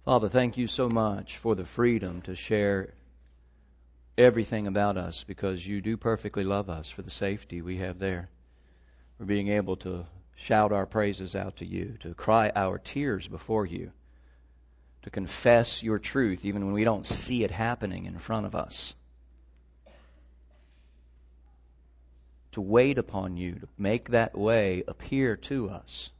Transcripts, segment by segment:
Father, thank you so much for the freedom to share everything about us, because you do perfectly love us, for the safety we have there. For being able to shout our praises out to you, to cry our tears before you, to confess your truth even when we don't see it happening in front of us. To wait upon you, to make that way appear to us.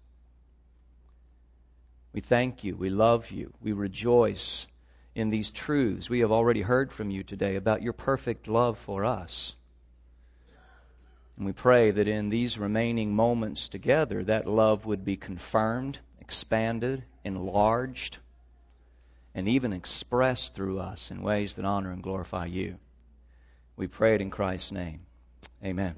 We thank you, we love you, we rejoice in these truths we have already heard from you today about your perfect love for us. And we pray that in these remaining moments together, that love would be confirmed, expanded, enlarged, and even expressed through us in ways that honor and glorify you. We pray it in Christ's name. Amen.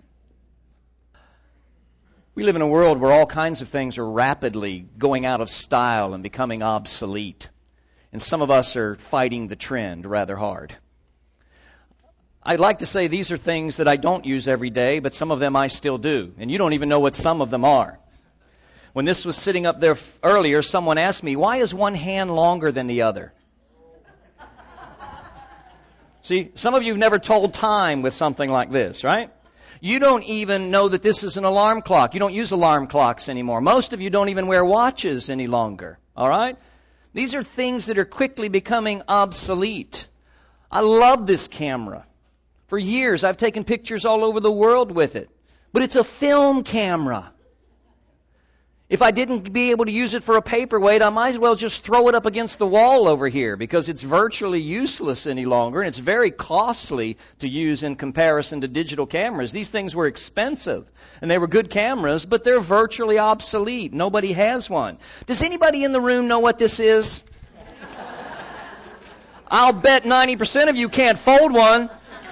We live in a world where all kinds of things are rapidly going out of style and becoming obsolete. And some of us are fighting the trend rather hard. I'd like to say these are things that I don't use every day, but some of them I still do. And you don't even know what some of them are. When this was sitting up there earlier, someone asked me, why is one hand longer than the other? See, some of you have never told time with something like this, right? You don't even know that this is an alarm clock. You don't use alarm clocks anymore. Most of you don't even wear watches any longer, all right? These are things that are quickly becoming obsolete. I love this camera. For years, I've taken pictures all over the world with it. But it's a film camera. If I didn't be able to use it for a paperweight, I might as well just throw it up against the wall over here, because it's virtually useless any longer, and it's very costly to use in comparison to digital cameras. These things were expensive, and they were good cameras, but they're virtually obsolete. Nobody has one. Does anybody in the room know what this is? I'll bet 90% of you can't fold one.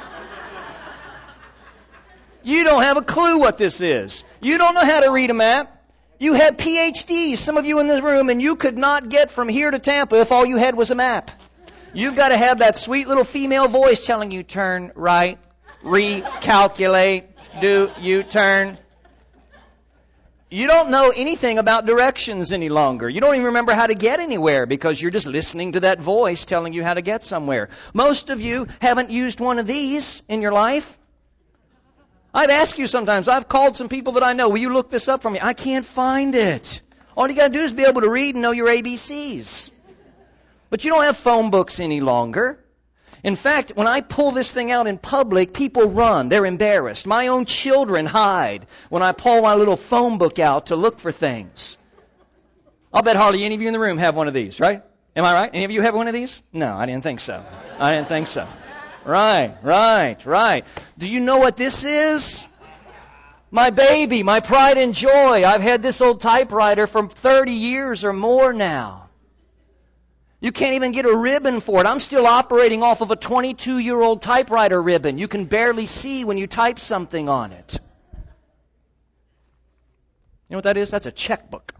You don't have a clue what this is. You don't know how to read a map. You have PhDs, some of you in this room, and you could not get from here to Tampa if all you had was a map. You've got to have that sweet little female voice telling you, turn right, recalculate, do U-turn. You don't know anything about directions any longer. You don't even remember how to get anywhere because you're just listening to that voice telling you how to get somewhere. Most of you haven't used one of these in your life. I've asked you sometimes, I've called some people that I know, will you look this up for me? I can't find it. All you got to do is be able to read and know your ABCs. But you don't have phone books any longer. In fact, when I pull this thing out in public, people run. They're embarrassed. My own children hide when I pull my little phone book out to look for things. I'll bet hardly any of you in the room have one of these, right? Am I right? Any of you have one of these? No, I didn't think so. I didn't think so. Right. Do you know what this is? My baby, my pride and joy. I've had this old typewriter for 30 years or more now. You can't even get a ribbon for it. I'm still operating off of a 22-year-old typewriter ribbon. You can barely see when you type something on it. You know what that is? That's a checkbook.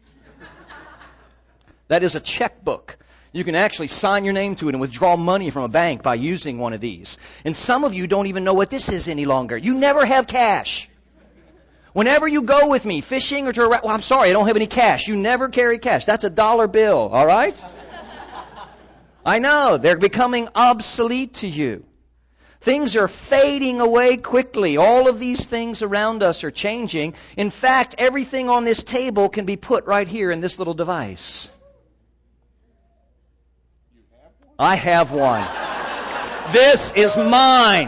That is a checkbook. You can actually sign your name to it and withdraw money from a bank by using one of these. And some of you don't even know what this is any longer. You never have cash. Whenever you go with me fishing or to well, I'm sorry, I don't have any cash. You never carry cash. That's a dollar bill, all right? I know, they're becoming obsolete to you. Things are fading away quickly. All of these things around us are changing. In fact, everything on this table can be put right here in this little device. I have one. This is mine.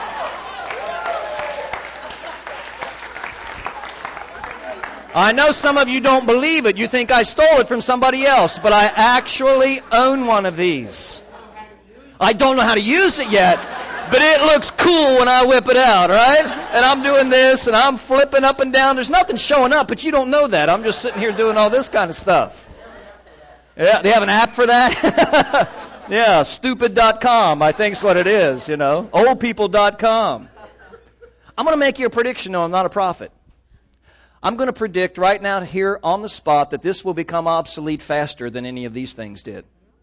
I know some of you don't believe it. You think I stole it from somebody else, but I actually own one of these. I don't know how to use it yet, but it looks cool when I whip it out, right? And I'm doing this, and I'm flipping up and down. There's nothing showing up, but you don't know that. I'm just sitting here doing all this kind of stuff. Yeah, they have an app for that? Yeah, stupid.com, I think's what it is, you know. Oldpeople.com. I'm going to make you a prediction. No, I'm not a prophet. I'm going to predict right now here on the spot that this will become obsolete faster than any of these things did.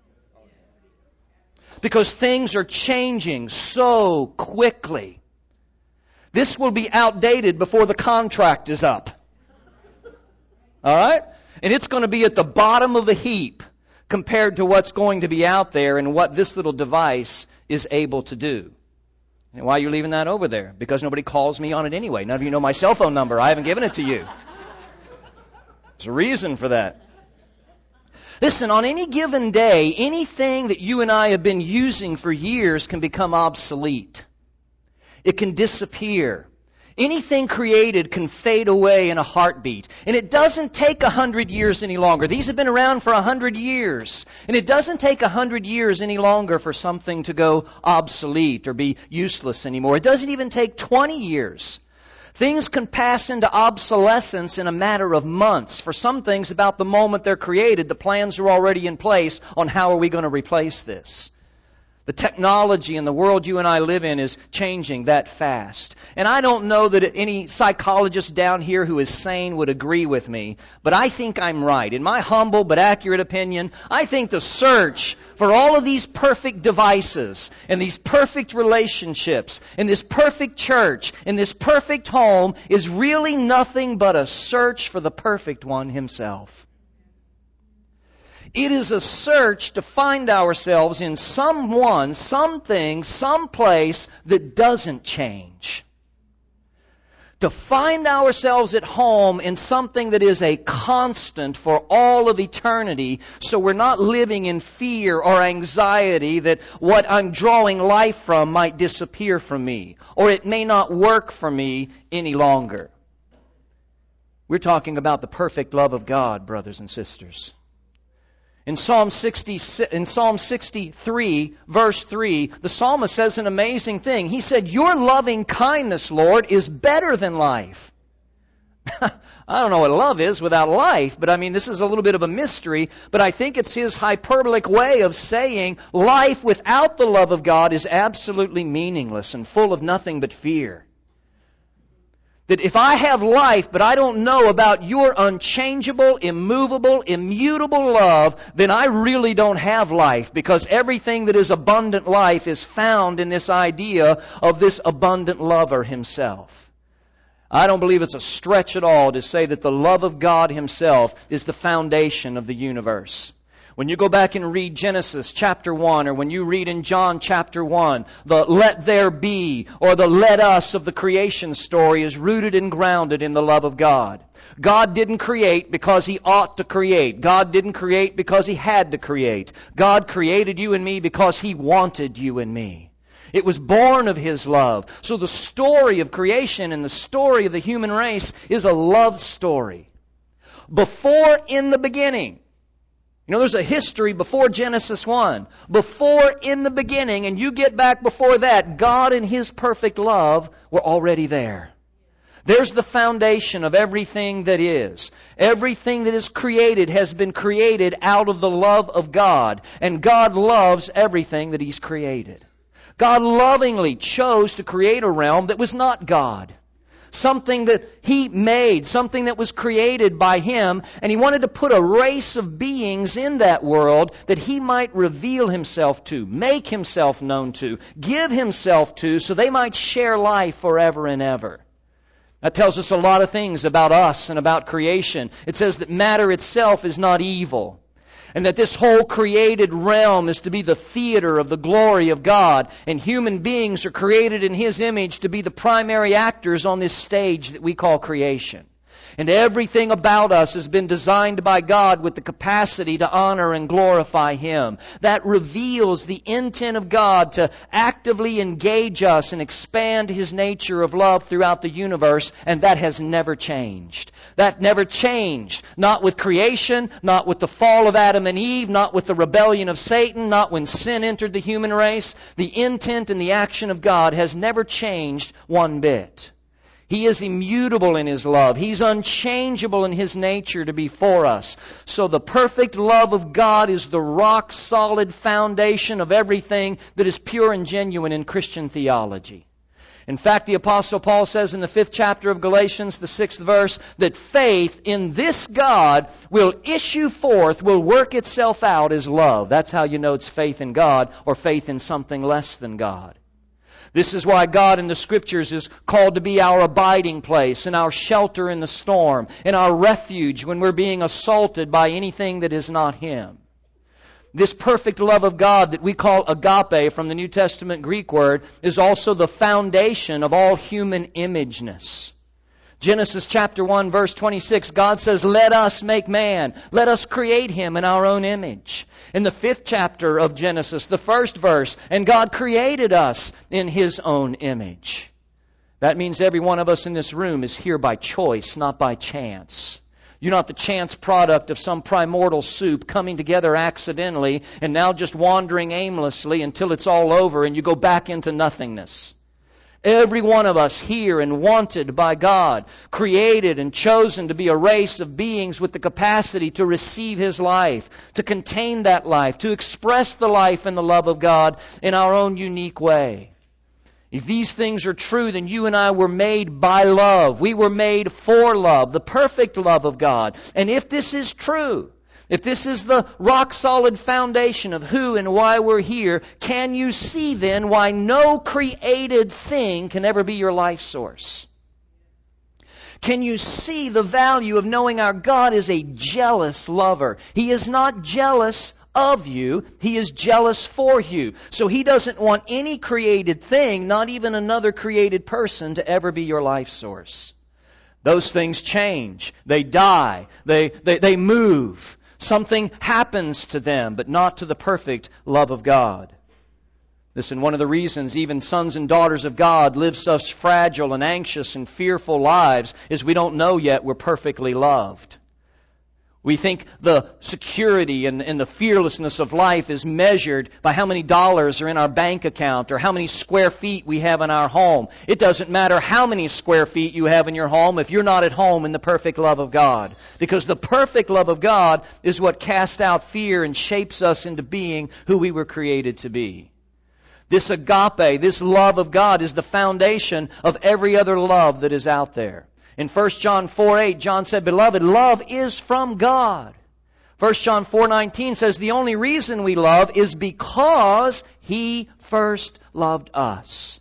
Because things are changing so quickly. This will be outdated before the contract is up. All right? And it's going to be at the bottom of the heap. compared to what's going to be out there and what this little device is able to do. And why are you leaving that over there? Because nobody calls me on it anyway. None of you know my cell phone number. I haven't given it to you. There's a reason for that. Listen, on any given day, anything that you and I have been using for years can become obsolete. It can disappear. Anything created can fade away in a heartbeat. And it doesn't take 100 years any longer. These have been around for 100 years. And it doesn't take 100 years any longer for something to go obsolete or be useless anymore. It doesn't even take 20 years. Things can pass into obsolescence in a matter of months. For some things, about the moment they're created, the plans are already in place on how are we going to replace this. The technology in the world you and I live in is changing that fast. And I don't know that any psychologist down here who is sane would agree with me, but I think I'm right. In my humble but accurate opinion, I think the search for all of these perfect devices and these perfect relationships and this perfect church and this perfect home is really nothing but a search for the perfect one himself. It is a search to find ourselves in someone, something, someplace that doesn't change. To find ourselves at home in something that is a constant for all of eternity, so we're not living in fear or anxiety that what I'm drawing life from might disappear from me, or it may not work for me any longer. We're talking about the perfect love of God, brothers and sisters. In Psalm 63, verse 3, the psalmist says an amazing thing. He said, "Your loving kindness, Lord, is better than life." I don't know what love is without life, but this is a little bit of a mystery, but I think it's his hyperbolic way of saying life without the love of God is absolutely meaningless and full of nothing but fear. That if I have life, but I don't know about your unchangeable, immovable, immutable love, then I really don't have life, because everything that is abundant life is found in this idea of this abundant lover himself. I don't believe it's a stretch at all to say that the love of God himself is the foundation of the universe. When you go back and read Genesis chapter 1, or when you read in John chapter 1, the let there be, or the let us of the creation story is rooted and grounded in the love of God. God didn't create because He ought to create. God didn't create because He had to create. God created you and me because He wanted you and me. It was born of His love. So the story of creation and the story of the human race is a love story. Before in the beginning. There's a history before Genesis 1. Before in the beginning, and you get back before that, God and His perfect love were already there. There's the foundation of everything that is. Everything that is created has been created out of the love of God. And God loves everything that He's created. God lovingly chose to create a realm that was not God. Something that He made, something that was created by Him, and He wanted to put a race of beings in that world that He might reveal Himself to, make Himself known to, give Himself to, so they might share life forever and ever. That tells us a lot of things about us and about creation. It says that matter itself is not evil, and that this whole created realm is to be the theater of the glory of God. And human beings are created in His image to be the primary actors on this stage that we call creation. And everything about us has been designed by God with the capacity to honor and glorify Him. That reveals the intent of God to actively engage us and expand His nature of love throughout the universe, and that has never changed. That never changed. Not with creation, not with the fall of Adam and Eve, not with the rebellion of Satan, not when sin entered the human race. The intent and the action of God has never changed one bit. He is immutable in His love. He's unchangeable in His nature to be for us. So the perfect love of God is the rock-solid foundation of everything that is pure and genuine in Christian theology. In fact, the Apostle Paul says in the 5th chapter of Galatians, the 6th verse, that faith in this God will issue forth, will work itself out as love. That's how you know it's faith in God or faith in something less than God. This is why God in the Scriptures is called to be our abiding place and our shelter in the storm and our refuge when we're being assaulted by anything that is not Him. This perfect love of God that we call agape from the New Testament Greek word is also the foundation of all human imageness. Genesis chapter 1 verse 26, God says, "Let us make man. Let us create him in our own image." In the 5th chapter of Genesis, the 1st verse, "And God created us in His own image." That means every one of us in this room is here by choice, not by chance. You're not the chance product of some primordial soup coming together accidentally and now just wandering aimlessly until it's all over and you go back into nothingness. Every one of us here and wanted by God, created and chosen to be a race of beings with the capacity to receive His life, to contain that life, to express the life and the love of God in our own unique way. If these things are true, then you and I were made by love. We were made for love, the perfect love of God. And if this is true, if this is the rock-solid foundation of who and why we're here, can you see then why no created thing can ever be your life source? Can you see the value of knowing our God is a jealous lover? He is not jealous of you. He is jealous for you. So He doesn't want any created thing, not even another created person, to ever be your life source. Those things change. They die. They move. Something happens to them, but not to the perfect love of God. Listen, one of the reasons even sons and daughters of God live such fragile and anxious and fearful lives is we don't know yet we're perfectly loved. We think the security and the fearlessness of life is measured by how many dollars are in our bank account or how many square feet we have in our home. It doesn't matter how many square feet you have in your home if you're not at home in the perfect love of God. Because the perfect love of God is what casts out fear and shapes us into being who we were created to be. This agape, this love of God, is the foundation of every other love that is out there. In 1 John 4:8, John said, "Beloved, love is from God." 1 John 4:19 says, "The only reason we love is because He first loved us."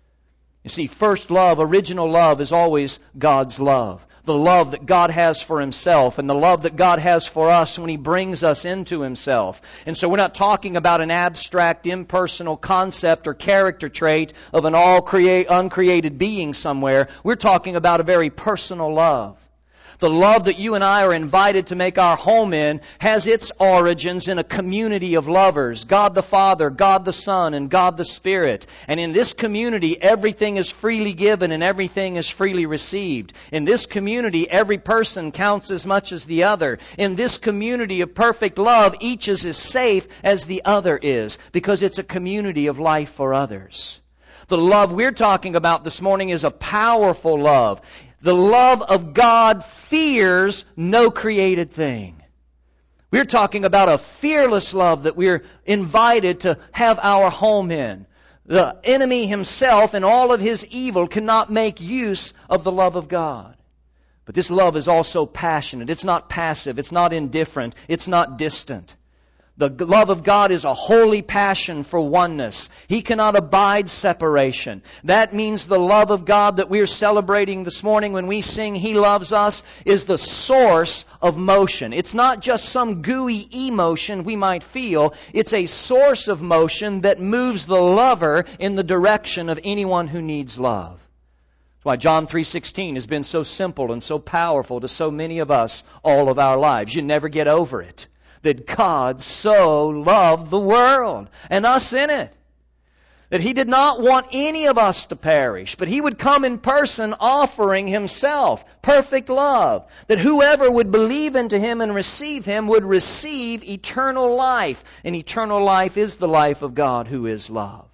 You see, first love, original love, is always God's love. The love that God has for Himself and the love that God has for us when He brings us into Himself. And so we're not talking about an abstract, impersonal concept or character trait of an uncreated being somewhere. We're talking about a very personal love. The love that you and I are invited to make our home in has its origins in a community of lovers. God the Father, God the Son, and God the Spirit. And in this community, everything is freely given and everything is freely received. In this community, every person counts as much as the other. In this community of perfect love, each is as safe as the other is, because it's a community of life for others. The love we're talking about this morning is a powerful love. The love of God fears no created thing. We're talking about a fearless love that we're invited to have our home in. The enemy himself and all of his evil cannot make use of the love of God. But this love is also passionate. It's not passive. It's not indifferent. It's not distant. The love of God is a holy passion for oneness. He cannot abide separation. That means the love of God that we're celebrating this morning when we sing He Loves Us is the source of motion. It's not just some gooey emotion we might feel. It's a source of motion that moves the lover in the direction of anyone who needs love. That's why John 3:16 has been so simple and so powerful to so many of us all of our lives. You never get over it. That God so loved the world and us in it. That He did not want any of us to perish, but He would come in person offering Himself, perfect love. That whoever would believe into Him and receive Him would receive eternal life. And eternal life is the life of God who is love.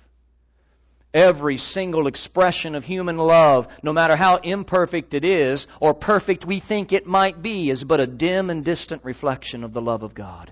Every single expression of human love, no matter how imperfect it is, or perfect we think it might be, is but a dim and distant reflection of the love of God.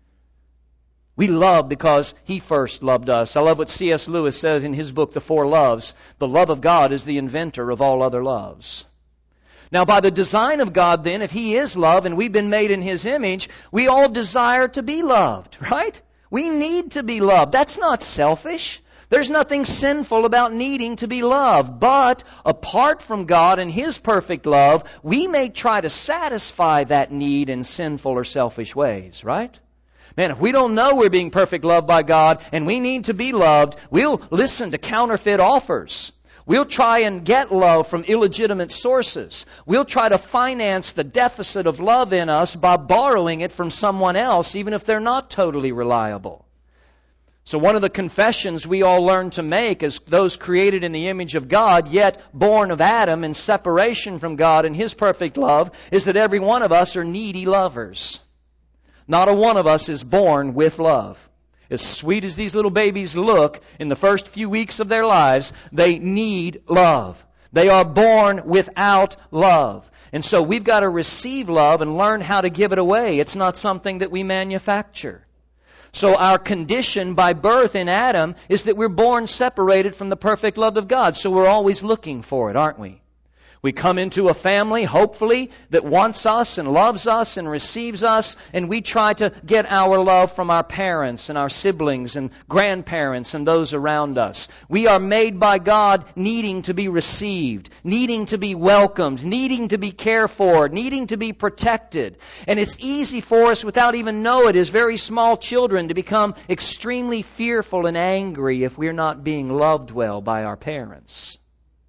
We love because He first loved us. I love what C.S. Lewis says in his book, The Four Loves. The love of God is the inventor of all other loves. Now, by the design of God, then, if He is love and we've been made in His image, we all desire to be loved, right? We need to be loved. That's not selfish. There's nothing sinful about needing to be loved. But apart from God and His perfect love, we may try to satisfy that need in sinful or selfish ways, right? Man, if we don't know we're being perfect loved by God and we need to be loved, we'll listen to counterfeit offers. We'll try and get love from illegitimate sources. We'll try to finance the deficit of love in us by borrowing it from someone else, even if they're not totally reliable. So one of the confessions we all learn to make as those created in the image of God, yet born of Adam in separation from God and His perfect love, is that every one of us are needy lovers. Not a one of us is born with love. As sweet as these little babies look in the first few weeks of their lives, they need love. They are born without love. And so we've got to receive love and learn how to give it away. It's not something that we manufacture. So our condition by birth in Adam is that we're born separated from the perfect love of God. So we're always looking for it, aren't we? We come into a family, hopefully, that wants us and loves us and receives us, and we try to get our love from our parents and our siblings and grandparents and those around us. We are made by God needing to be received, needing to be welcomed, needing to be cared for, needing to be protected. And it's easy for us, without even knowing it, as very small children, to become extremely fearful and angry if we're not being loved well by our parents.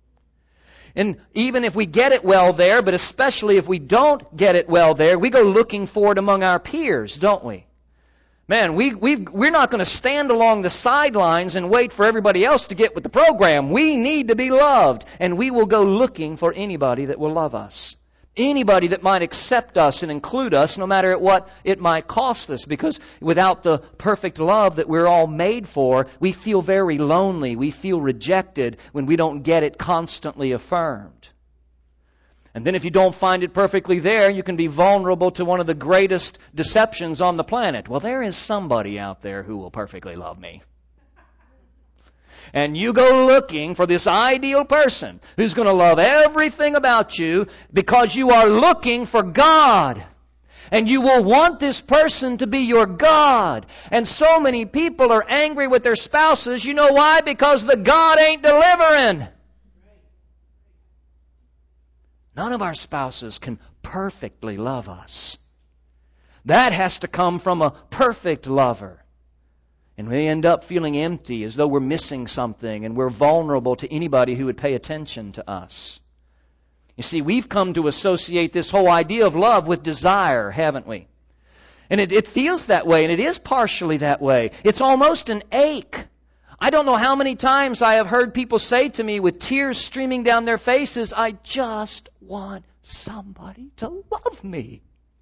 And even if we get it well there, but especially if we don't get it well there, we go looking for it among our peers, don't we? Man, we're not going to stand along the sidelines and wait for everybody else to get with the program. We need to be loved. And we will go looking for anybody that will love us. Anybody that might accept us and include us, no matter what it might cost us. Because without the perfect love that we're all made for, we feel very lonely. We feel rejected when we don't get it constantly affirmed. And then if you don't find it perfectly there, you can be vulnerable to one of the greatest deceptions on the planet. Well, there is somebody out there who will perfectly love me. And you go looking for this ideal person who's going to love everything about you because you are looking for God. And you will want this person to be your God. And so many people are angry with their spouses. You know why? Because the God ain't delivering. None of our spouses can perfectly love us. That has to come from a perfect lover. And we end up feeling empty, as though we're missing something, and we're vulnerable to anybody who would pay attention to us. You see, we've come to associate this whole idea of love with desire, haven't we? And it feels that way, and it is partially that way. It's almost an ache. I don't know how many times I have heard people say to me with tears streaming down their faces, I just want somebody to love me.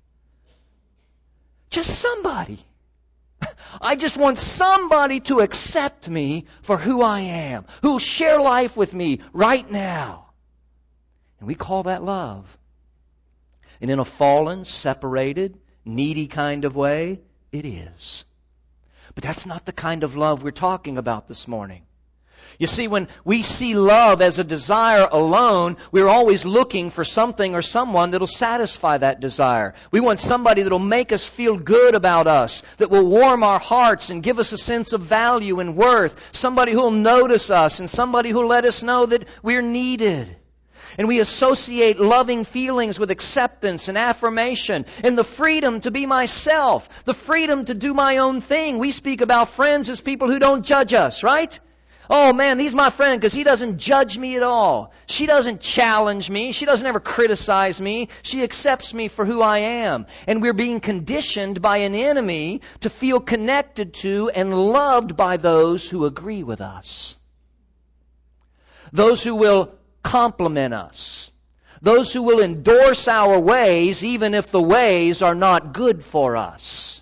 Just somebody. I just want somebody to accept me for who I am, who will share life with me right now. And we call that love. And in a fallen, separated, needy kind of way, it is. But that's not the kind of love we're talking about this morning. You see, when we see love as a desire alone, we're always looking for something or someone that will satisfy that desire. We want somebody that will make us feel good about us, that will warm our hearts and give us a sense of value and worth, somebody who will notice us and somebody who will let us know that we're needed. And we associate loving feelings with acceptance and affirmation and the freedom to be myself, the freedom to do my own thing. We speak about friends as people who don't judge us, right? Oh man, he's my friend because he doesn't judge me at all. She doesn't challenge me. She doesn't ever criticize me. She accepts me for who I am. And we're being conditioned by an enemy to feel connected to and loved by those who agree with us. Those who will compliment us. Those who will endorse our ways even if the ways are not good for us.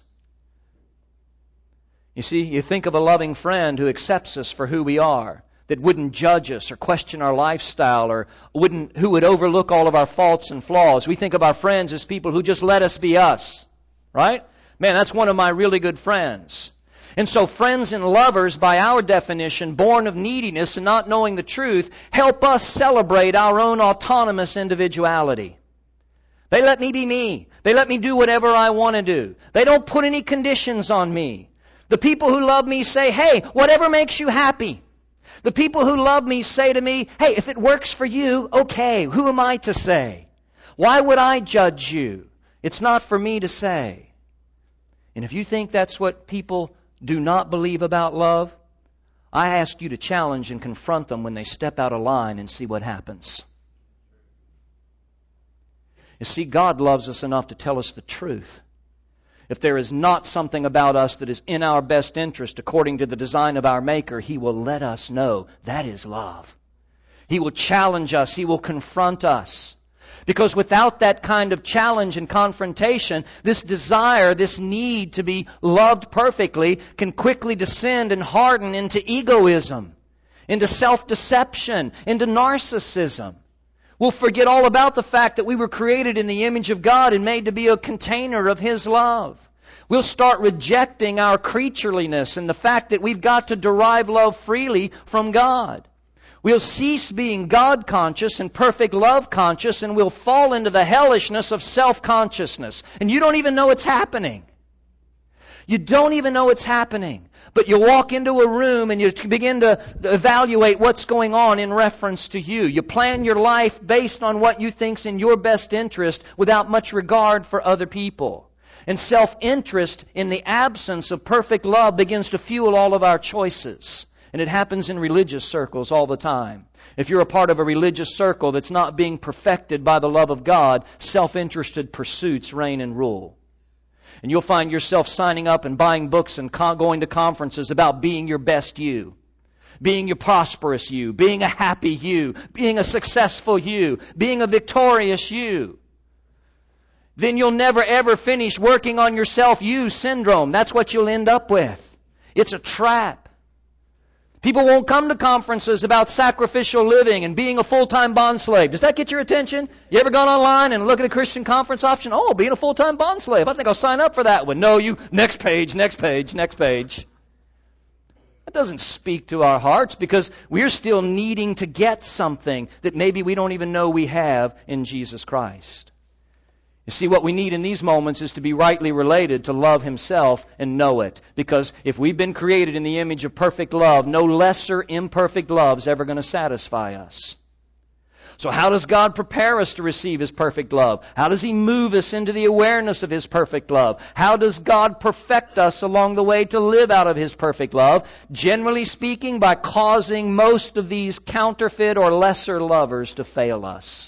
You see, you think of a loving friend who accepts us for who we are, that wouldn't judge us or question our lifestyle or who would overlook all of our faults and flaws. We think of our friends as people who just let us be us, right? Man, that's one of my really good friends. And so friends and lovers, by our definition, born of neediness and not knowing the truth, help us celebrate our own autonomous individuality. They let me be me. They let me do whatever I want to do. They don't put any conditions on me. The people who love me say, hey, whatever makes you happy. The people who love me say to me, hey, if it works for you, okay, who am I to say? Why would I judge you? It's not for me to say. And if you think that's what people do not believe about love, I ask you to challenge and confront them when they step out of line and see what happens. You see, God loves us enough to tell us the truth. If there is not something about us that is in our best interest according to the design of our Maker, He will let us know. That is love. He will challenge us. He will confront us. Because without that kind of challenge and confrontation, this desire, this need to be loved perfectly can quickly descend and harden into egoism, into self-deception, into narcissism. We'll forget all about the fact that we were created in the image of God and made to be a container of His love. We'll start rejecting our creatureliness and the fact that we've got to derive love freely from God. We'll cease being God-conscious and perfect love-conscious, and we'll fall into the hellishness of self-consciousness. And you don't even know it's happening. You don't even know it's happening. But you walk into a room and you begin to evaluate what's going on in reference to you. You plan your life based on what you think's in your best interest without much regard for other people. And self-interest in the absence of perfect love begins to fuel all of our choices. And it happens in religious circles all the time. If you're a part of a religious circle that's not being perfected by the love of God, self-interested pursuits reign and rule. And you'll find yourself signing up and buying books and going to conferences about being your best you, being your prosperous you, being a happy you, being a successful you, being a victorious you. Then you'll never ever finish working on your self-you syndrome. That's what you'll end up with. It's a trap. People won't come to conferences about sacrificial living and being a full-time bond slave. Does that get your attention? You ever gone online and look at a Christian conference option? Oh, being a full-time bond slave. I think I'll sign up for that one. No, next page, next page, next page. That doesn't speak to our hearts because we're still needing to get something that maybe we don't even know we have in Jesus Christ. You see, what we need in these moments is to be rightly related to love Himself and know it. Because if we've been created in the image of perfect love, no lesser imperfect love is ever going to satisfy us. So how does God prepare us to receive His perfect love? How does He move us into the awareness of His perfect love? How does God perfect us along the way to live out of His perfect love? Generally speaking, by causing most of these counterfeit or lesser lovers to fail us.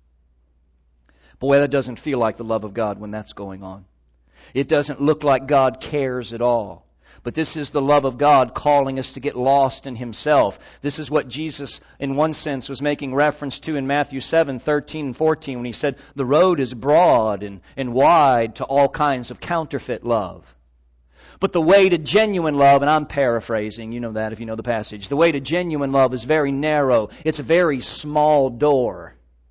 Boy, that doesn't feel like the love of God when that's going on. It doesn't look like God cares at all. But this is the love of God calling us to get lost in Himself. This is what Jesus, in one sense, was making reference to in Matthew 7:13 and 14 when He said, the road is broad and wide to all kinds of counterfeit love. But the way to genuine love, and I'm paraphrasing, you know that if you know the passage, the way to genuine love is very narrow. It's a very small door.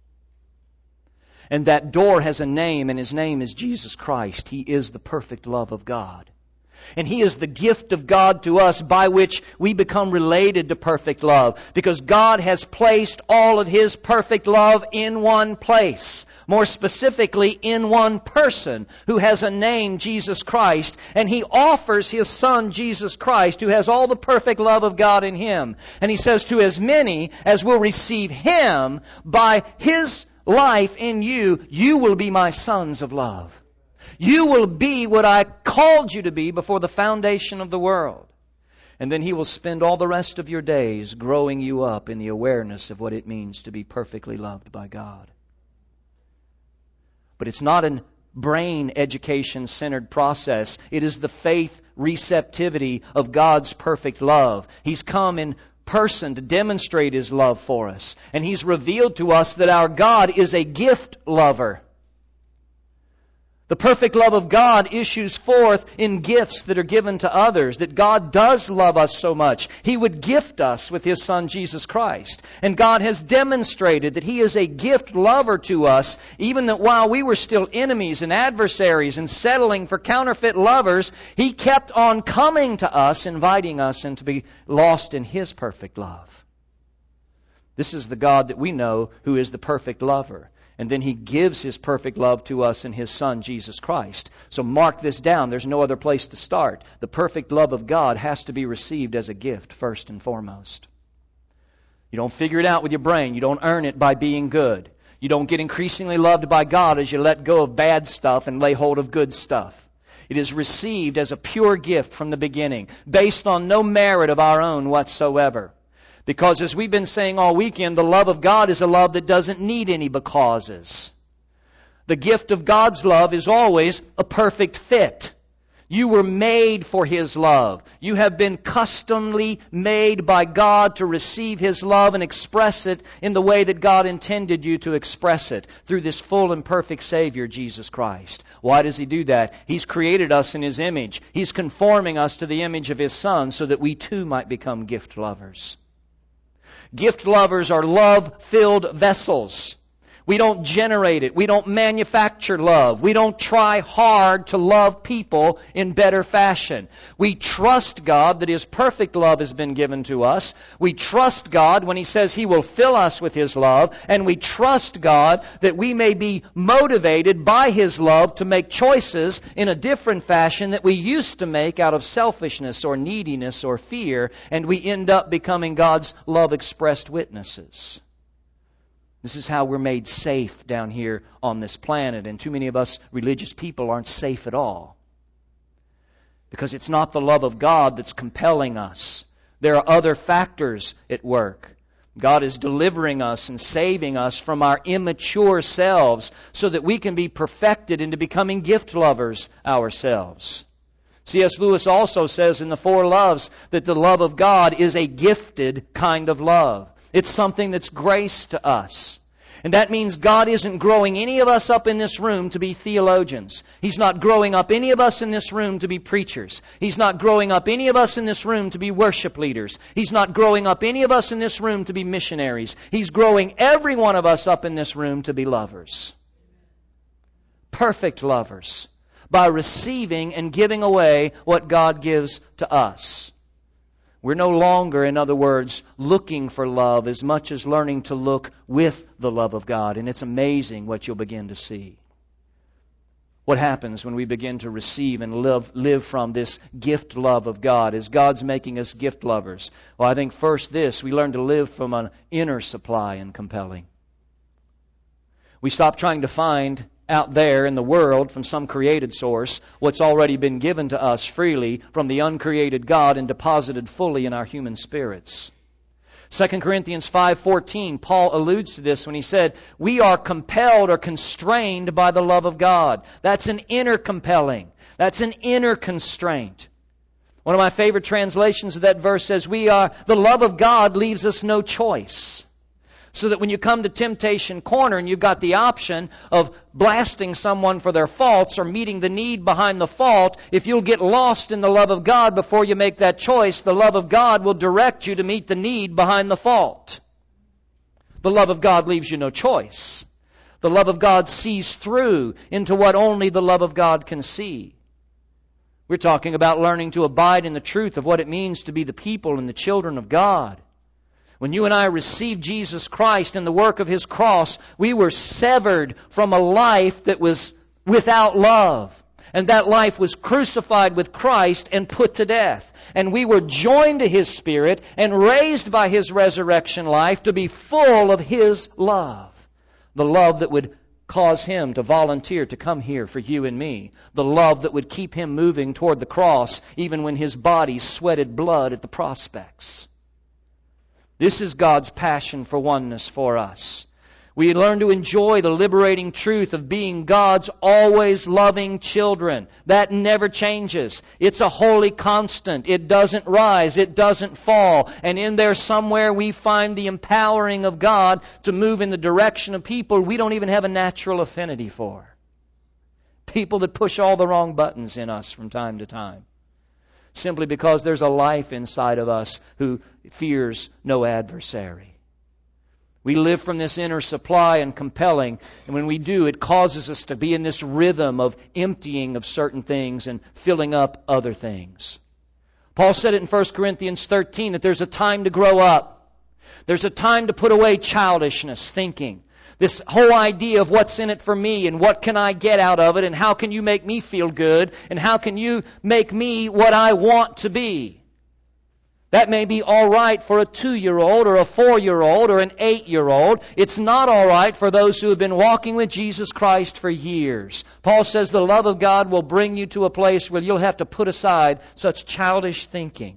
And that door has a name, and His name is Jesus Christ. He is the perfect love of God. And He is the gift of God to us by which we become related to perfect love. Because God has placed all of His perfect love in one place. More specifically, in one person who has a name, Jesus Christ. And He offers His Son, Jesus Christ, who has all the perfect love of God in Him. And He says to as many as will receive Him by His life in you, you will be my sons of love. You will be what I called you to be before the foundation of the world. And then He will spend all the rest of your days growing you up in the awareness of what it means to be perfectly loved by God. But it's not a brain education-centered process. It is the faith receptivity of God's perfect love. He's come in person to demonstrate His love for us. And He's revealed to us that our God is a gift lover. The perfect love of God issues forth in gifts that are given to others, that God does love us so much. He would gift us with His Son, Jesus Christ. And God has demonstrated that He is a gift lover to us, even that while we were still enemies and adversaries and settling for counterfeit lovers, He kept on coming to us, inviting us and to be lost in His perfect love. This is the God that we know who is the perfect lover. And then He gives His perfect love to us in His Son, Jesus Christ. So mark this down. There's no other place to start. The perfect love of God has to be received as a gift first and foremost. You don't figure it out with your brain. You don't earn it by being good. You don't get increasingly loved by God as you let go of bad stuff and lay hold of good stuff. It is received as a pure gift from the beginning, based on no merit of our own whatsoever. Because as we've been saying all weekend, the love of God is a love that doesn't need any becauses. The gift of God's love is always a perfect fit. You were made for His love. You have been customly made by God to receive His love and express it in the way that God intended you to express it, through this full and perfect Savior, Jesus Christ. Why does He do that? He's created us in His image. He's conforming us to the image of His Son so that we too might become gift lovers. Gift lovers are love-filled vessels. We don't generate it. We don't manufacture love. We don't try hard to love people in better fashion. We trust God that His perfect love has been given to us. We trust God when He says He will fill us with His love. And we trust God that we may be motivated by His love to make choices in a different fashion that we used to make out of selfishness or neediness or fear. And we end up becoming God's love-expressed witnesses. This is how we're made safe down here on this planet. And too many of us religious people aren't safe at all. Because it's not the love of God that's compelling us. There are other factors at work. God is delivering us and saving us from our immature selves so that we can be perfected into becoming gift lovers ourselves. C.S. Lewis also says in The Four Loves that the love of God is a gifted kind of love. It's something that's grace to us. And that means God isn't growing any of us up in this room to be theologians. He's not growing up any of us in this room to be preachers. He's not growing up any of us in this room to be worship leaders. He's not growing up any of us in this room to be missionaries. He's growing every one of us up in this room to be lovers. Perfect lovers. By receiving and giving away what God gives to us. We're no longer, in other words, looking for love as much as learning to look with the love of God. And it's amazing what you'll begin to see. What happens when we begin to receive and live from this gift love of God as God's making us gift lovers? Well, I think first we learn to live from an inner supply and compelling. We stop trying to find out there in the world from some created source what's already been given to us freely from the uncreated God and deposited fully in our human spirits. 2 Corinthians 5:14, Paul alludes to this when he said, we are compelled or constrained by the love of God. That's an inner compelling. That's an inner constraint. One of my favorite translations of that verse says, the love of God leaves us no choice. So that when you come to temptation corner and you've got the option of blasting someone for their faults or meeting the need behind the fault, if you'll get lost in the love of God before you make that choice, the love of God will direct you to meet the need behind the fault. The love of God leaves you no choice. The love of God sees through into what only the love of God can see. We're talking about learning to abide in the truth of what it means to be the people and the children of God. When you and I received Jesus Christ and the work of His cross, we were severed from a life that was without love. And that life was crucified with Christ and put to death. And we were joined to His Spirit and raised by His resurrection life to be full of His love. The love that would cause Him to volunteer to come here for you and me. The love that would keep Him moving toward the cross even when His body sweated blood at the prospects. This is God's passion for oneness for us. We learn to enjoy the liberating truth of being God's always loving children. That never changes. It's a holy constant. It doesn't rise. It doesn't fall. And in there somewhere we find the empowering of God to move in the direction of people we don't even have a natural affinity for. People that push all the wrong buttons in us from time to time. Simply because there's a life inside of us who fears no adversary. We live from this inner supply and compelling, and when we do, it causes us to be in this rhythm of emptying of certain things and filling up other things. Paul said it in 1 Corinthians 13 that there's a time to grow up. There's a time to put away childishness, thinking. This whole idea of what's in it for me and what can I get out of it and how can you make me feel good and how can you make me what I want to be. That may be all right for a 2-year-old or a 4-year-old or an 8-year-old. It's not all right for those who have been walking with Jesus Christ for years. Paul says the love of God will bring you to a place where you'll have to put aside such childish thinking.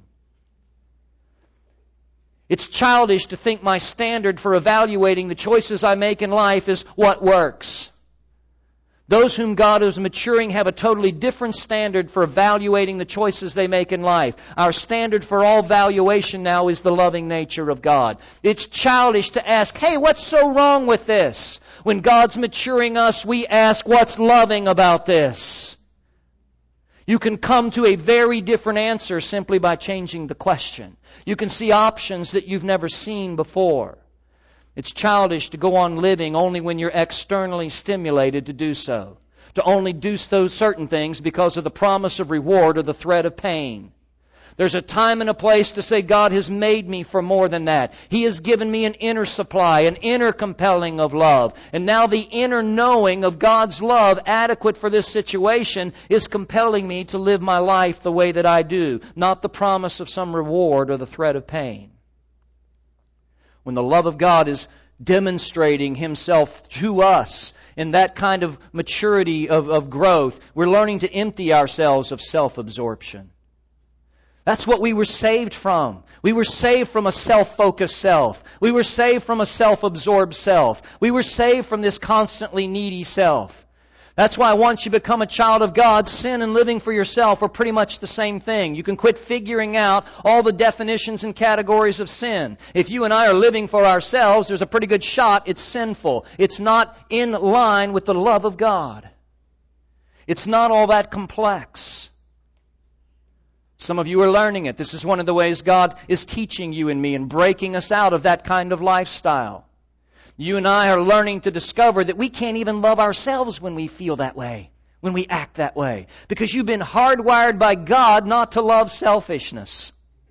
It's childish to think my standard for evaluating the choices I make in life is what works. Those whom God is maturing have a totally different standard for evaluating the choices they make in life. Our standard for all valuation now is the loving nature of God. It's childish to ask, hey, what's so wrong with this? When God's maturing us, we ask, what's loving about this? You can come to a very different answer simply by changing the question. You can see options that you've never seen before. It's childish to go on living only when you're externally stimulated to do so. To only do those certain things because of the promise of reward or the threat of pain. There's a time and a place to say, God has made me for more than that. He has given me an inner supply, an inner compelling of love. And now the inner knowing of God's love adequate for this situation is compelling me to live my life the way that I do, not the promise of some reward or the threat of pain. When the love of God is demonstrating Himself to us in that kind of maturity of growth, we're learning to empty ourselves of self-absorption. That's what we were saved from. We were saved from a self-focused self. We were saved from a self-absorbed self. We were saved from this constantly needy self. That's why once you become a child of God, sin and living for yourself are pretty much the same thing. You can quit figuring out all the definitions and categories of sin. If you and I are living for ourselves, there's a pretty good shot it's sinful. It's not in line with the love of God. It's not all that complex. Some of you are learning it. This is one of the ways God is teaching you and me and breaking us out of that kind of lifestyle. You and I are learning to discover that we can't even love ourselves when we feel that way, when we act that way. Because you've been hardwired by God not to love selfishness.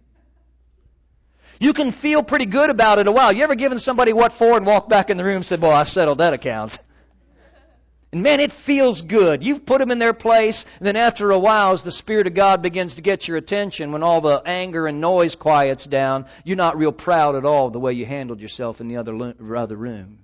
You can feel pretty good about it a while. You ever given somebody what for and walked back in the room and said, well, I settled that account. And man, it feels good. You've put them in their place, and then after a while, as the Spirit of God begins to get your attention, when all the anger and noise quiets down, you're not real proud at all of the way you handled yourself in the other room.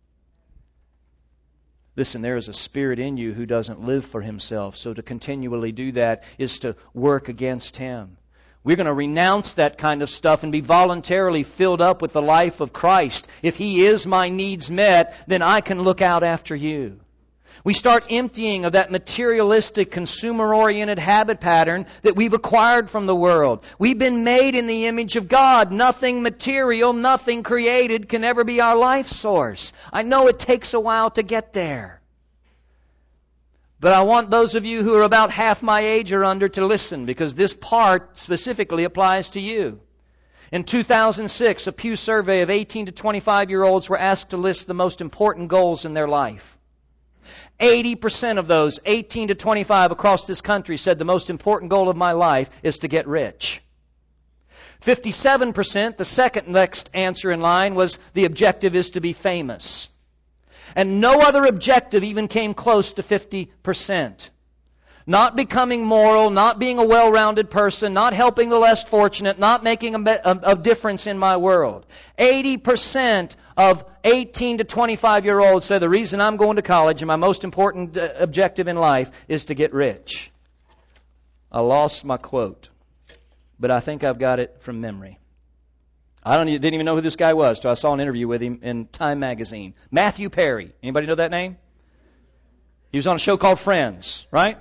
Listen, there is a spirit in you who doesn't live for himself, so to continually do that is to work against him. We're going to renounce that kind of stuff and be voluntarily filled up with the life of Christ. If He is my needs met, then I can look out after you. We start emptying of that materialistic, consumer-oriented habit pattern that we've acquired from the world. We've been made in the image of God. Nothing material, nothing created can ever be our life source. I know it takes a while to get there. But I want those of you who are about half my age or under to listen, because this part specifically applies to you. In 2006, a Pew survey of 18 to 25-year-olds were asked to list the most important goals in their life. 80% of those 18 to 25 across this country said the most important goal of my life is to get rich. 57%, the second next answer in line, was the objective is to be famous. And no other objective even came close to 50%. Not becoming moral, not being a well-rounded person, not helping the less fortunate, not making a difference in my world. 80% of 18 to 25-year-olds say the reason I'm going to college and my most important objective in life is to get rich. I lost my quote, but I think I've got it from memory. Didn't even know who this guy was until I saw an interview with him in Time magazine. Matthew Perry. Anybody know that name? He was on a show called Friends, right?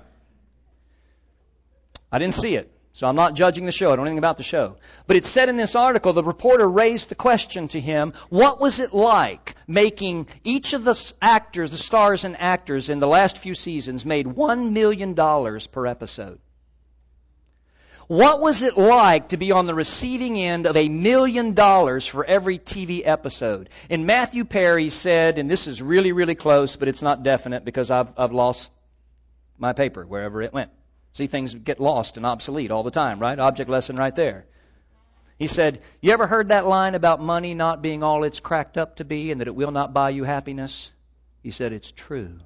I didn't see it, so I'm not judging the show. I don't know anything about the show. But it said in this article, the reporter raised the question to him, what was it like making each of the actors, the stars and actors in the last few seasons made $1 million per episode? What was it like to be on the receiving end of $1 million for every TV episode? And Matthew Perry said, and this is really, really close, but it's not definite because I've lost my paper wherever it went. See, things get lost and obsolete all the time, right? Object lesson right there. He said, you ever heard that line about money not being all it's cracked up to be and that it will not buy you happiness? He said, it's true.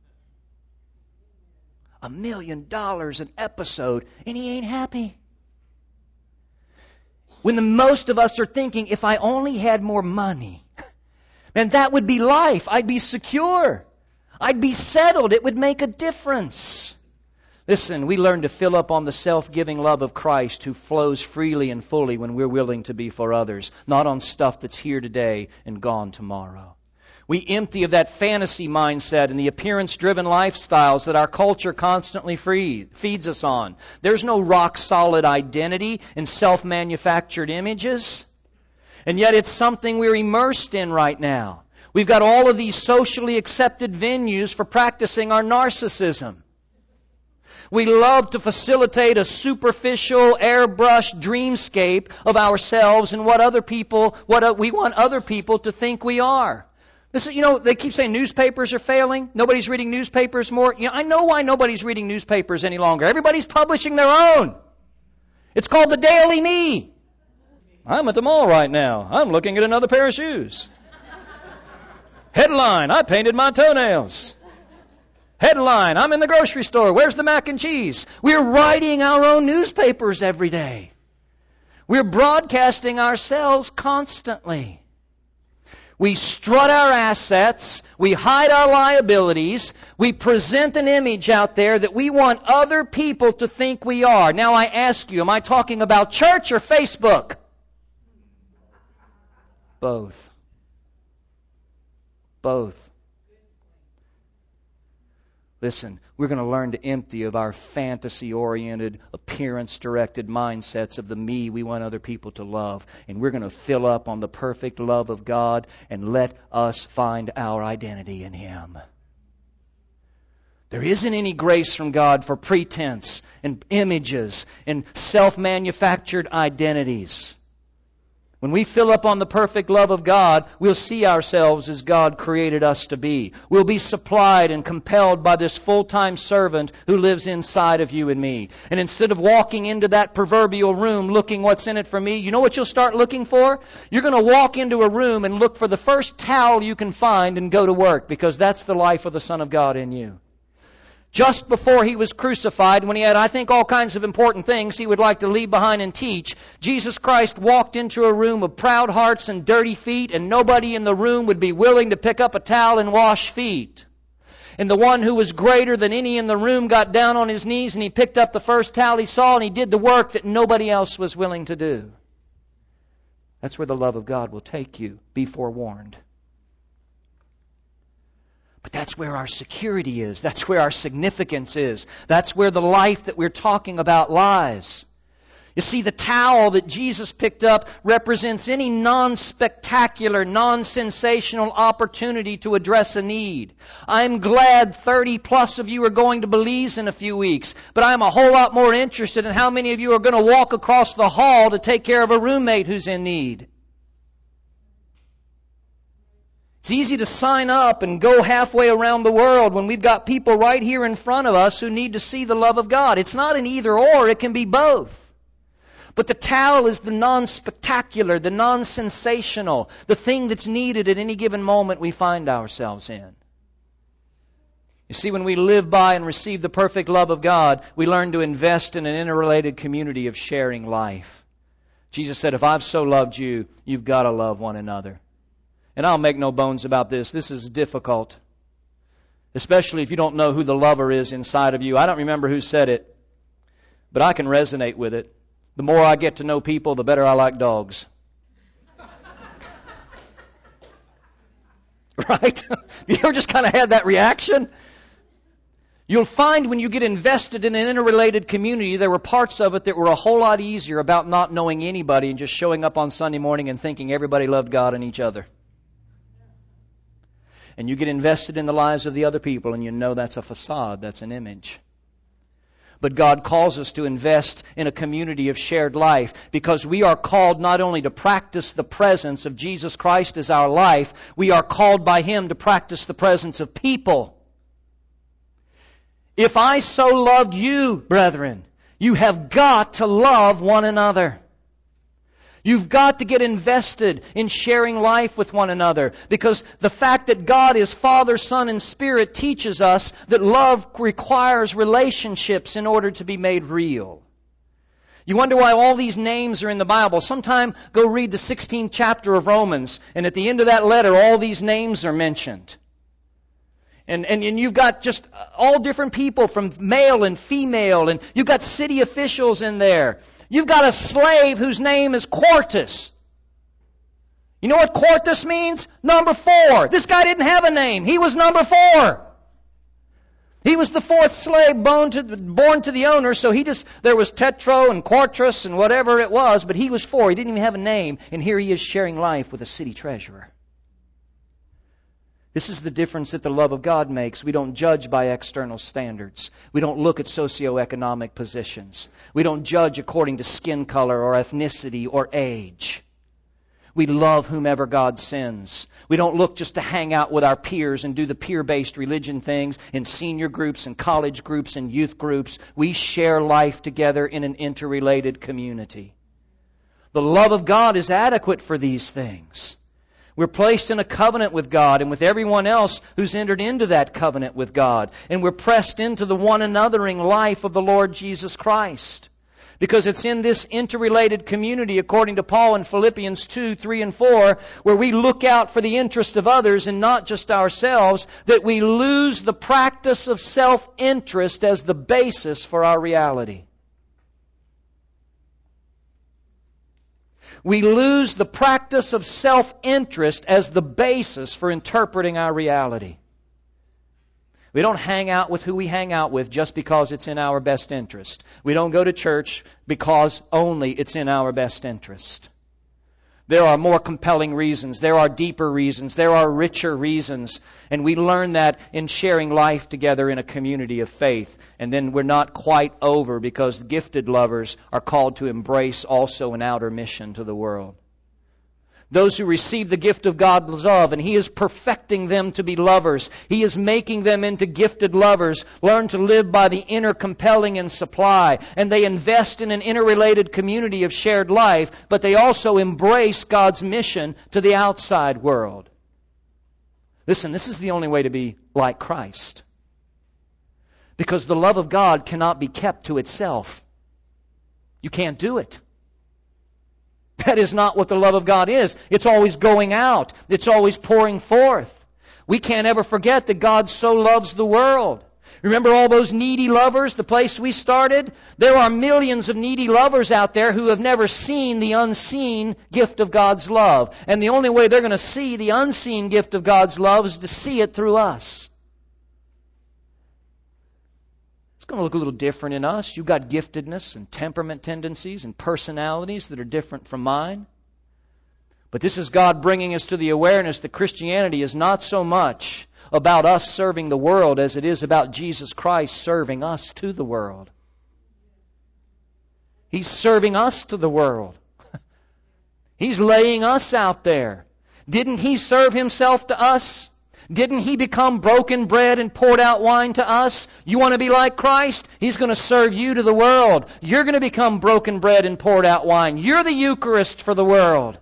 $1 million an episode, and he ain't happy. When most of us are thinking, if I only had more money, man, that would be life. I'd be secure. I'd be settled. It would make a difference. Listen, we learn to fill up on the self-giving love of Christ who flows freely and fully when we're willing to be for others, not on stuff that's here today and gone tomorrow. We empty of that fantasy mindset and the appearance-driven lifestyles that our culture constantly feeds us on. There's no rock-solid identity in self-manufactured images. And yet it's something we're immersed in right now. We've got all of these socially accepted venues for practicing our narcissism. We love to facilitate a superficial, airbrushed dreamscape of ourselves and what we want other people to think we are. This is, they keep saying newspapers are failing. Nobody's reading newspapers more. I know why nobody's reading newspapers any longer. Everybody's publishing their own. It's called the Daily Me. I'm at the mall right now. I'm looking at another pair of shoes. Headline, I painted my toenails. Headline, I'm in the grocery store. Where's the mac and cheese? We're writing our own newspapers every day. We're broadcasting ourselves constantly. We strut our assets. We hide our liabilities. We present an image out there that we want other people to think we are. Now I ask you, am I talking about church or Facebook? Both. Both. Listen, we're going to learn to empty of our fantasy-oriented, appearance-directed mindsets of the me we want other people to love. And we're going to fill up on the perfect love of God and let us find our identity in Him. There isn't any grace from God for pretense and images and self-manufactured identities. When we fill up on the perfect love of God, we'll see ourselves as God created us to be. We'll be supplied and compelled by this full-time servant who lives inside of you and me. And instead of walking into that proverbial room looking what's in it for me, you know what you'll start looking for? You're going to walk into a room and look for the first towel you can find and go to work, because that's the life of the Son of God in you. Just before He was crucified, when He had, I think, all kinds of important things He would like to leave behind and teach, Jesus Christ walked into a room of proud hearts and dirty feet, and nobody in the room would be willing to pick up a towel and wash feet. And the one who was greater than any in the room got down on his knees and he picked up the first towel he saw and he did the work that nobody else was willing to do. That's where the love of God will take you. Be forewarned. But that's where our security is. That's where our significance is. That's where the life that we're talking about lies. You see, the towel that Jesus picked up represents any non-spectacular, non-sensational opportunity to address a need. I'm glad 30 plus of you are going to Belize in a few weeks, but I'm a whole lot more interested in how many of you are going to walk across the hall to take care of a roommate who's in need. It's easy to sign up and go halfway around the world when we've got people right here in front of us who need to see the love of God. It's not an either or, it can be both. But the towel is the non-spectacular, the non-sensational, the thing that's needed at any given moment we find ourselves in. You see, when we live by and receive the perfect love of God, we learn to invest in an interrelated community of sharing life. Jesus said, if I've so loved you, you've got to love one another. And I'll make no bones about this. This is difficult. Especially if you don't know who the lover is inside of you. I don't remember who said it, but I can resonate with it. The more I get to know people, the better I like dogs. Right? You ever just kind of had that reaction? You'll find when you get invested in an interrelated community, there were parts of it that were a whole lot easier about not knowing anybody and just showing up on Sunday morning and thinking everybody loved God and each other. And you get invested in the lives of the other people, and you know that's a facade, that's an image. But God calls us to invest in a community of shared life because we are called not only to practice the presence of Jesus Christ as our life, we are called by Him to practice the presence of people. If I so loved you, brethren, you have got to love one another. You've got to get invested in sharing life with one another because the fact that God is Father, Son, and Spirit teaches us that love requires relationships in order to be made real. You wonder why all these names are in the Bible. Sometime go read the 16th chapter of Romans, and at the end of that letter, all these names are mentioned. And you've got just all different people from male and female, and you've got city officials in there. You've got a slave whose name is Quartus. You know what Quartus means? Number 4. This guy didn't have a name. He was number 4. He was the 4th slave born to the owner, so there was Tetro and Quartus and whatever it was, but he was 4. He didn't even have a name, and here he is sharing life with a city treasurer. This is the difference that the love of God makes. We don't judge by external standards. We don't look at socioeconomic positions. We don't judge according to skin color or ethnicity or age. We love whomever God sends. We don't look just to hang out with our peers and do the peer-based religion things in senior groups and college groups and youth groups. We share life together in an interrelated community. The love of God is adequate for these things. We're placed in a covenant with God and with everyone else who's entered into that covenant with God. And we're pressed into the one anothering life of the Lord Jesus Christ. Because it's in this interrelated community, according to Paul in Philippians 2, 3, and 4, where we look out for the interest of others and not just ourselves, that we lose the practice of self-interest as the basis for our reality. We lose the practice of self-interest as the basis for interpreting our reality. We don't hang out with who we hang out with just because it's in our best interest. We don't go to church because only it's in our best interest. There are more compelling reasons. There are deeper reasons. There are richer reasons. And we learn that in sharing life together in a community of faith. And then we're not quite over because gifted lovers are called to embrace also an outer mission to the world. Those who receive the gift of God's love, and He is perfecting them to be lovers. He is making them into gifted lovers, learn to live by the inner compelling and supply. And they invest in an interrelated community of shared life, but they also embrace God's mission to the outside world. Listen, this is the only way to be like Christ. Because the love of God cannot be kept to itself. You can't do it. That is not what the love of God is. It's always going out. It's always pouring forth. We can't ever forget that God so loves the world. Remember all those needy lovers, the place we started? There are millions of needy lovers out there who have never seen the unseen gift of God's love. And the only way they're going to see the unseen gift of God's love is to see it through us. Going to look a little different in us. You've got giftedness and temperament tendencies and personalities that are different from mine. But this is God bringing us to the awareness that Christianity is not so much about us serving the world as it is about Jesus Christ serving us to the world. He's serving us to the world. He's laying us out there. Didn't He serve Himself to us? Didn't He become broken bread and poured out wine to us? You want to be like Christ? He's going to serve you to the world. You're going to become broken bread and poured out wine. You're the Eucharist for the world.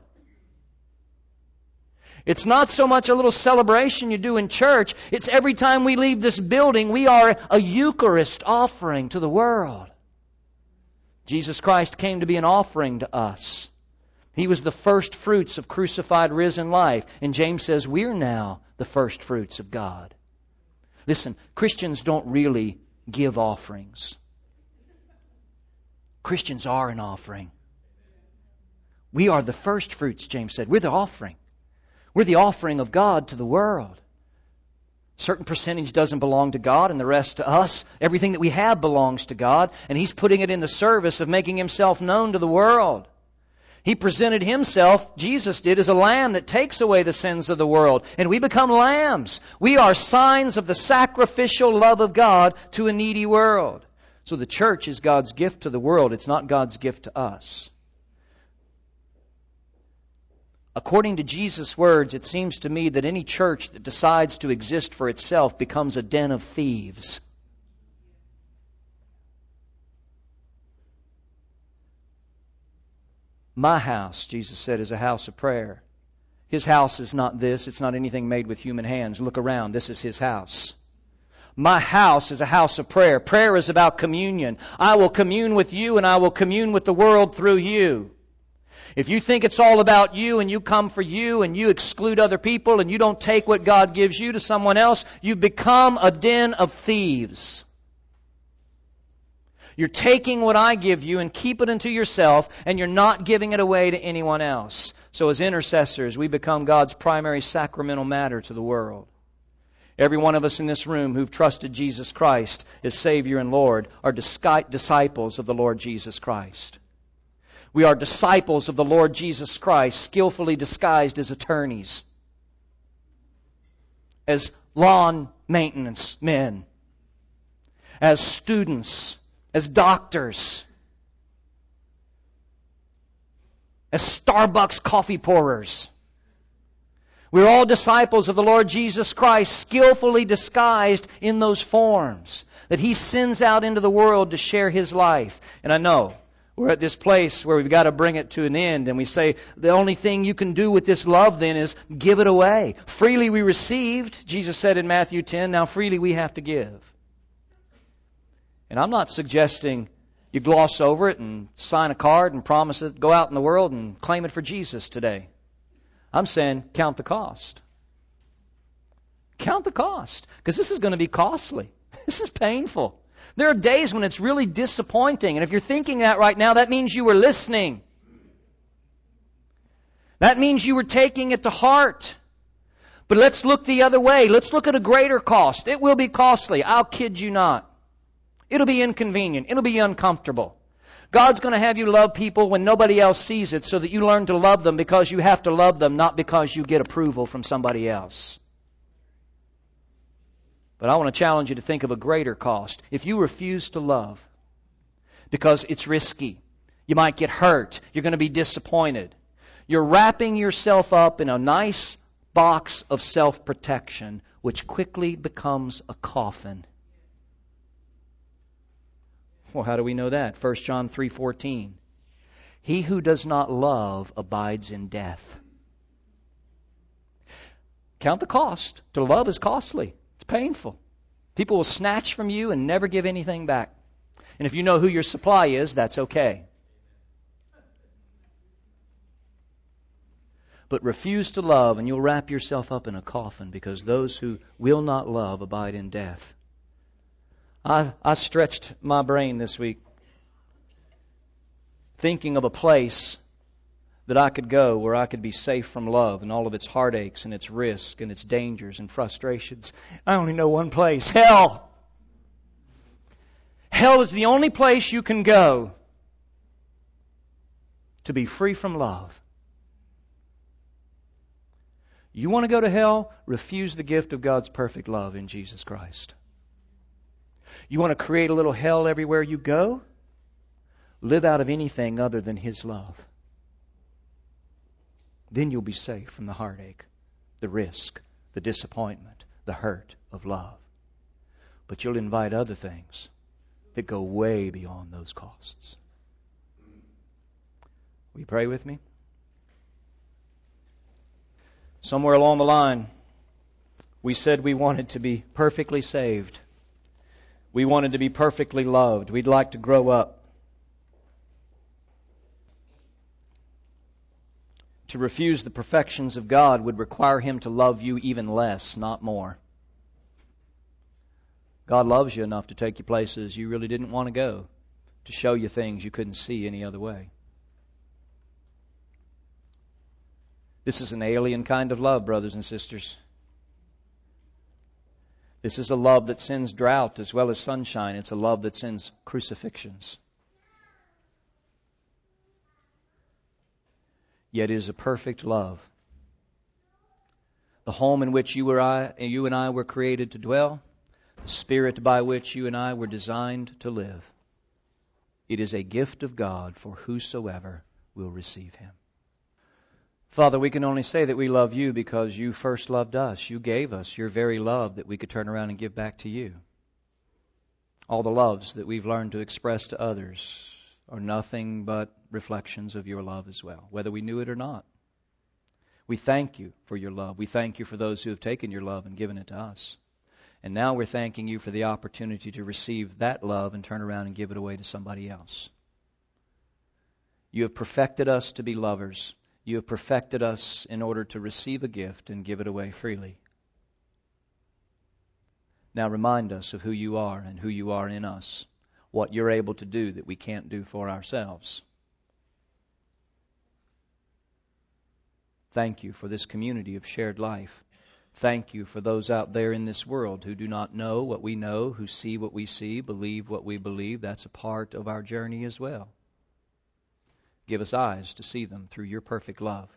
It's not so much a little celebration you do in church. It's every time we leave this building, we are a Eucharist offering to the world. Jesus Christ came to be an offering to us. He was the first fruits of crucified, risen life. And James says we're now the first fruits of God. Listen, Christians don't really give offerings. Christians are an offering. We are the first fruits, James said. We're the offering. We're the offering of God to the world. A certain percentage doesn't belong to God and the rest to us. Everything that we have belongs to God. And He's putting it in the service of making Himself known to the world. He presented Himself, Jesus did, as a lamb that takes away the sins of the world. And we become lambs. We are signs of the sacrificial love of God to a needy world. So the church is God's gift to the world. It's not God's gift to us. According to Jesus' words, it seems to me that any church that decides to exist for itself becomes a den of thieves. My house, Jesus said, is a house of prayer. His house is not this. It's not anything made with human hands. Look around. This is His house. My house is a house of prayer. Prayer is about communion. I will commune with you and I will commune with the world through you. If you think it's all about you and you come for you and you exclude other people and you don't take what God gives you to someone else, you become a den of thieves. You're taking what I give you and keep it unto yourself, and you're not giving it away to anyone else. So as intercessors, we become God's primary sacramental matter to the world. Every one of us in this room who've trusted Jesus Christ as Savior and Lord are disciples of the Lord Jesus Christ. We are disciples of the Lord Jesus Christ, skillfully disguised as attorneys, as lawn maintenance men, as students, as doctors, as Starbucks coffee pourers. We're all disciples of the Lord Jesus Christ, skillfully disguised in those forms that He sends out into the world to share His life. And I know we're at this place where we've got to bring it to an end, and we say the only thing you can do with this love then is give it away. Freely we received, Jesus said in Matthew 10, now freely we have to give. And I'm not suggesting you gloss over it and sign a card and promise it, go out in the world and claim it for Jesus today. I'm saying count the cost. Count the cost, because this is going to be costly. This is painful. There are days when it's really disappointing. And if you're thinking that right now, that means you were listening. That means you were taking it to heart. But let's look the other way. Let's look at a greater cost. It will be costly. I'll kid you not. It'll be inconvenient. It'll be uncomfortable. God's going to have you love people when nobody else sees it so that you learn to love them because you have to love them, not because you get approval from somebody else. But I want to challenge you to think of a greater cost. If you refuse to love because it's risky, you might get hurt, you're going to be disappointed, you're wrapping yourself up in a nice box of self-protection, which quickly becomes a coffin. Well, how do we know that? 1 John 3:14. He who does not love abides in death. Count the cost. To love is costly. It's painful. People will snatch from you and never give anything back. And if you know who your supply is, that's okay. But refuse to love and you'll wrap yourself up in a coffin, because those who will not love abide in death. I stretched my brain this week thinking of a place that I could go where I could be safe from love and all of its heartaches and its risks and its dangers and frustrations. I only know one place: hell. Hell is the only place you can go to be free from love. You want to go to hell? Refuse the gift of God's perfect love in Jesus Christ. You want to create a little hell everywhere you go? Live out of anything other than His love. Then you'll be safe from the heartache, the risk, the disappointment, the hurt of love. But you'll invite other things that go way beyond those costs. Will you pray with me? Somewhere along the line, we said we wanted to be perfectly saved. We wanted to be perfectly loved. We'd like to grow up. To refuse the perfections of God would require Him to love you even less, not more. God loves you enough to take you places you really didn't want to go, to show you things you couldn't see any other way. This is an alien kind of love, brothers and sisters. This is a love that sends drought as well as sunshine. It's a love that sends crucifixions. Yet it is a perfect love. The home in which you and I were created to dwell, the spirit by which you and I were designed to live. It is a gift of God for whosoever will receive Him. Father, we can only say that we love You because You first loved us. You gave us Your very love that we could turn around and give back to You. All the loves that we've learned to express to others are nothing but reflections of Your love as well, whether we knew it or not. We thank You for Your love. We thank You for those who have taken Your love and given it to us. And now we're thanking you for the opportunity to receive that love and turn around and give it away to somebody else. You have perfected us to be lovers. You have perfected us in order to receive a gift and give it away freely. Now remind us of who you are and who you are in us, what you're able to do that we can't do for ourselves. Thank you for this community of shared life. Thank you for those out there in this world who do not know what we know, who see what we see, believe what we believe. That's a part of our journey as well. Give us eyes to see them through your perfect love.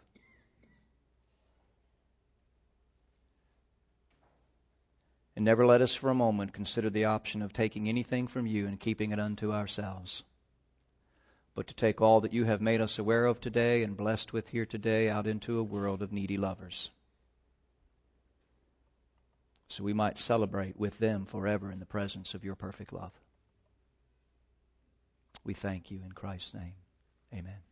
And never let us for a moment consider the option of taking anything from you and keeping it unto ourselves, but to take all that you have made us aware of today and blessed with here today out into a world of needy lovers, so we might celebrate with them forever in the presence of your perfect love. We thank you in Christ's name. Amen.